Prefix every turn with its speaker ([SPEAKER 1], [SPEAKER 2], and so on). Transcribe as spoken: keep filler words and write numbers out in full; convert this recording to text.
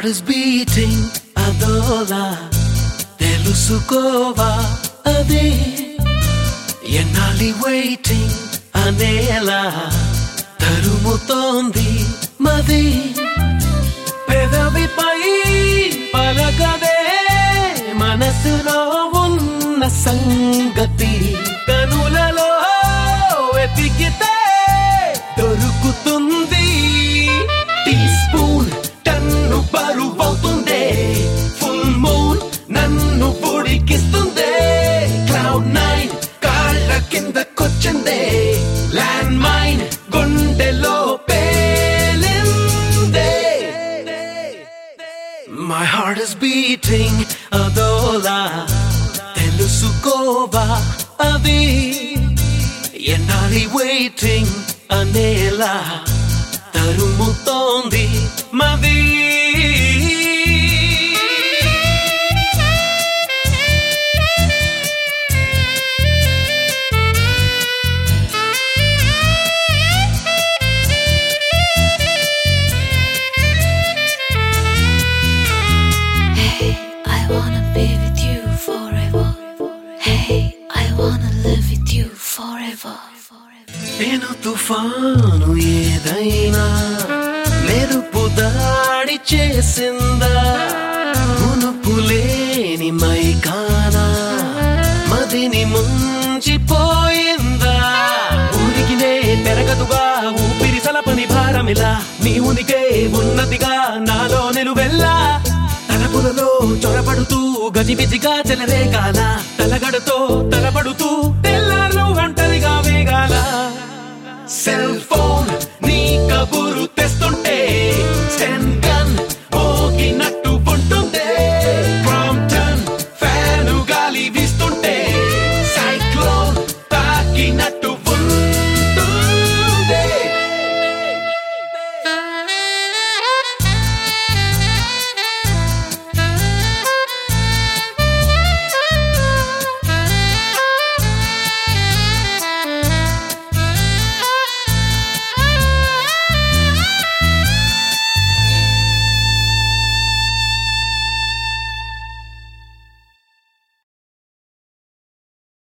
[SPEAKER 1] heart is beating అదోలా తెలుసుకోవా అదే ఎన్నాలి waiting అనేలా తరుముతోంది మది పెదవిపై పలకదే మనసులో ఉన్న సంగతి కనులలో వెతికితే దొరుకుతుంది టీ స్పూన్ టన్ను బరువవుతుందే ఫుల్ మూన్ నన్ను పొడికిస్తుందే క్లౌడ్ నైన్ కాళ్ళ కిందకొచ్చిందే ల్యాండ్ మైన్ గుండెలో పేలిందే My heart is beating అదోలా తెలుసుకోవా అది ఎన్నాలి waiting అనేలా తరుముతోంది మది నేను తుఫాను ఏదైనా మెరుపు దాడి చేసిందా మునుపులేని మైకానా మదిని ముంచిపోయిందా ఊరికినే పెరగదుగా ఊపిరి సలపని భారమిలా నీ ఉనికే ఉన్నతిగా నాలో నిలువెల్లా తలపులలో చొరబడుతూ గజిబిజిగా చెలరేగాల తలగడతో తలబడుతూ తెల్లార్లు ఒంటరిగా వేగాల సెల్ ఫోన్